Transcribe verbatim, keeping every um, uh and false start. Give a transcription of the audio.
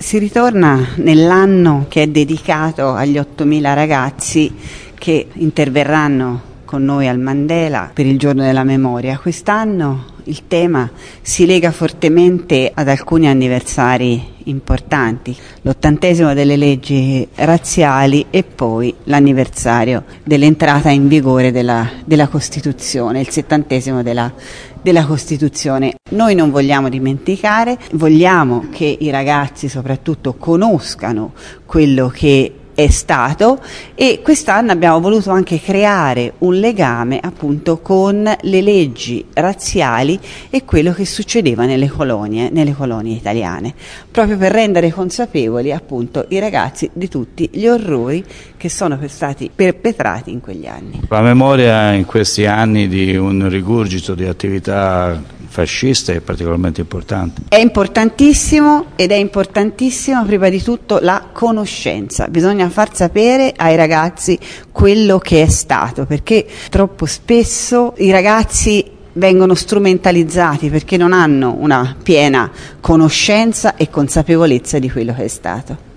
Si ritorna nell'anno che è dedicato agli ottomila ragazzi che interverranno con noi al Mandela per il giorno della memoria. Quest'anno il tema si lega fortemente ad alcuni anniversari importanti, l'ottantesimo delle leggi razziali e poi l'anniversario dell'entrata in vigore della, della Costituzione, il settantesimo della, della Costituzione. Noi non vogliamo dimenticare, vogliamo che i ragazzi soprattutto conoscano quello che è stato, e quest'anno abbiamo voluto anche creare un legame appunto con le leggi razziali e quello che succedeva nelle colonie, nelle colonie italiane, proprio per rendere consapevoli appunto i ragazzi di tutti gli orrori che sono stati perpetrati in quegli anni. La memoria in questi anni di un rigurgito di attività fascista è particolarmente importante. È importantissimo ed è importantissimo prima di tutto la conoscenza. Bisogna far sapere ai ragazzi quello che è stato, perché troppo spesso i ragazzi vengono strumentalizzati perché non hanno una piena conoscenza e consapevolezza di quello che è stato.